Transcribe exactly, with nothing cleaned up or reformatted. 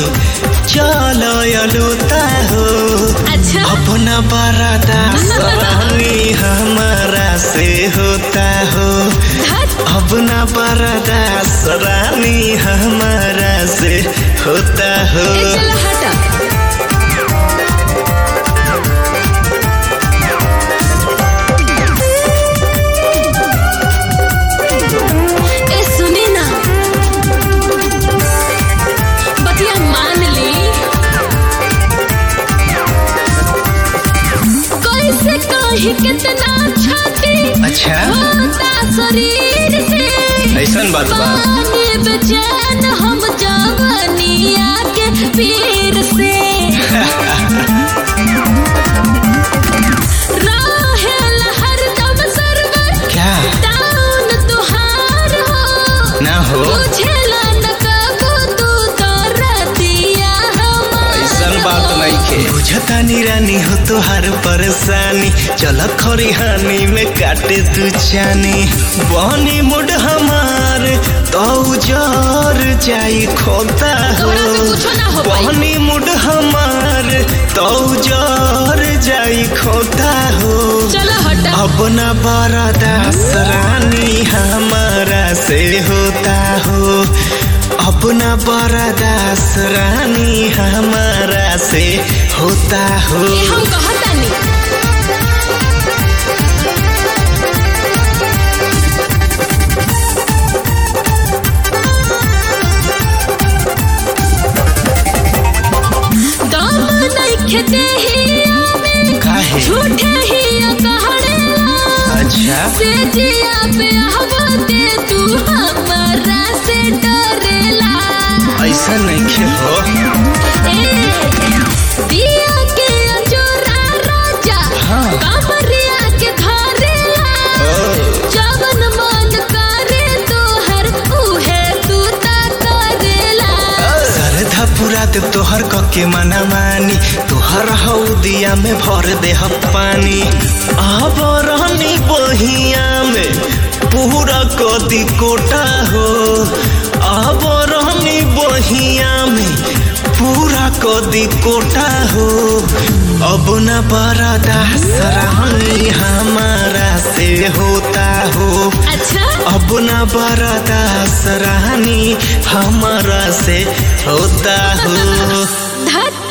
चलो लूता हो। अच्छा अपना बरादा सरानी हमारा से होता हो। अपना बरादा सरानी हमारा से होता हो। चलो हटा। कितना छाती अच्छा होता शरीर से ऐसा बात बा। बेचैन हम जवानिया के पीर से राहेल हरदम सरवर क्या डाउन तुहार हो ना हो बुझेला न कबो तू तो रतिया हमार। ऐसा बात नहीं के बुझता निरानी हो तो हर परेशानी। चल खरिहानी में काटे तू चानी। बनी मुड हमार तो जर जाई खोता हो। बनी मुड हमार तो जर जाई खोता हो। अपना बरादा सरानी हमारा से होता हो। अपना बरादा सरानी हमारा से होता हो। हम कहता नहीं खेते ही आवे काहे झूठे ही कहड़े अच्छा से जिया पे आवते तू हमारा से डरेला। ऐसा नहीं खे हो ए दिया के अजोरा राजा हाँ कामरिया के धरेला। जवन मन करे तो हर उहे तू ता करेला। सरधा पूरा देव तोहर कके मना मानी। तोहर हौदिया में भर दे पानी। अब रहनी बहिया में पूरा कदी कोटा हो। अब रहनी बहिया में पूरा कदी कोटा हो। अब न बरादा सरानी हमारा से होता हो। अच्छा अब न बरादा सरानी हमारा से होता हो।